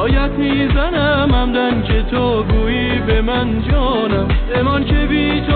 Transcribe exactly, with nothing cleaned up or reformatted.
فریایت میزنم همدن که تو گویی به من جانم، امان که بی تو